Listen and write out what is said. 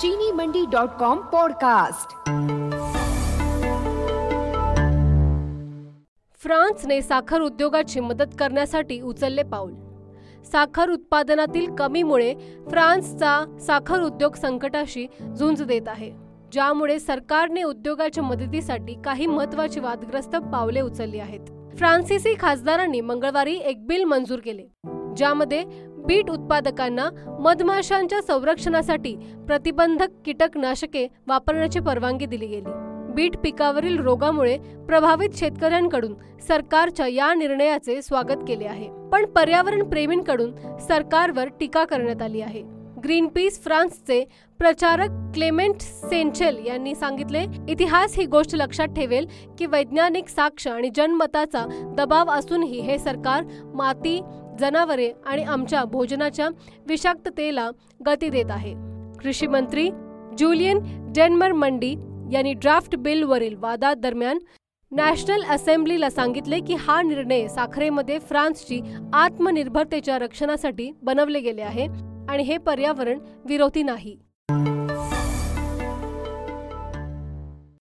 चीनीमंडी.com podcast. फ्रान्सने साखर उद्योगाची मदत करण्यासाठी उचलले पाऊल। साखर उत्पादनातील कमीमुळे फ्रान्सचा साखर उद्योग संकटाशी झुंज देत आहे, ज्यामुळे सरकारने उद्योगाच्या मदतीसाठी काही महत्त्वाची वादग्रस्त पावले उचलली आहेत। फ्रान्सिसी खासदारांनी मंगळवारी एक बिल मंजूर केले, ज्यामध्ये बीट उत्पादकांना मधमाशांच्या संरक्षणासाठी प्रतिबंधक कीटकनाशके वापरण्याची परवानगी दिली गेली। बीट पिकावरील रोगामुळे प्रभावित शेतकऱ्यांकडून सरकारच्या या निर्णयाचे स्वागत केले आहे, पण पर्यावरण प्रेमींकडून सरकारवर टीका करण्यात आली आहे। ग्रीनपीस फ्रान्सचे प्रचारक क्लेमेंट सेंचेल यांनी सांगितले, इतिहास ही गोष्ट लक्षात ठेवेल की वैज्ञानिक साक्ष आणि जनमताचा दबाव असूनही हे सरकार माती, जनावरे आणि आमच्या भोजनाच्या विषाक्ततेला गती देत आहे। कृषी मंत्री जुलियन डेनमार्क-मंडी यांनी ड्राफ्ट बिलवरील वादादरम्यान नॅशनल असेंब्लीला सांगितले की हा निर्णय साखरेमध्ये फ्रान्सची आत्मनिर्भरतेच्या रक्षणासाठी बनवले गेले आहे आणि हे पर्यावरण विरोधी नाही।